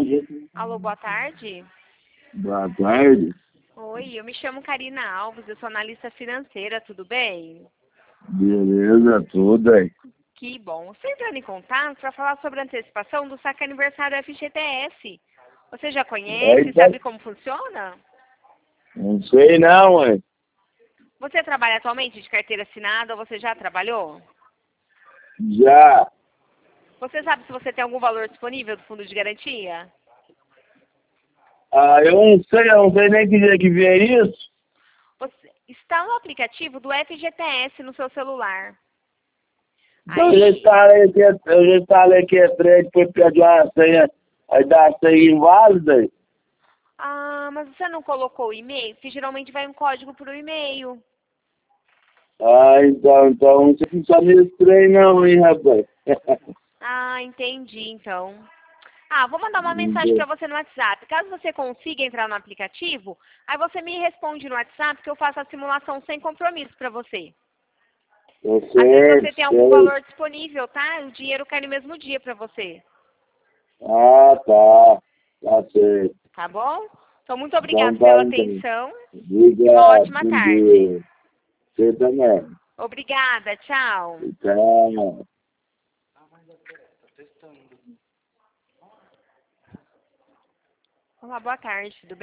Alô, boa tarde. Boa tarde. Oi, eu me chamo Karina Alves, eu sou analista financeira, tudo bem? Beleza, tudo aí. Que bom. Estou entrando em contato para falar sobre a antecipação do saque aniversário FGTS. Você já conhece, Eita, sabe como funciona? não sei não, mãe. Você trabalha atualmente de carteira assinada ou você já trabalhou? Já. Você sabe se você tem algum valor disponível do fundo de garantia? Eu não sei nem que dia que vem isso. Você está no aplicativo do FGTS no seu celular. Eu já instalei aqui a trem, depois pedi uma senha, aí dá a senha inválida. Mas você não colocou o e-mail? Porque geralmente vai um código para o e-mail. Então, não sei se só nesse trem não, hein, rapaz. Entendi, então. Vou mandar uma mensagem para você no WhatsApp. Caso você consiga entrar no aplicativo, aí você me responde no WhatsApp que eu faço a simulação sem compromisso para você. Tá Às vezes você certo, tem algum certo. valor disponível, tá? O dinheiro cai no mesmo dia para você. Tá. Tá certo. Tá bom? Então, muito Então obrigada tá, pela então. atenção e uma Obrigado, ótima bom tarde. dia. Você também. Obrigada, tchau. Tchau. Olá, boa tarde, tudo bem?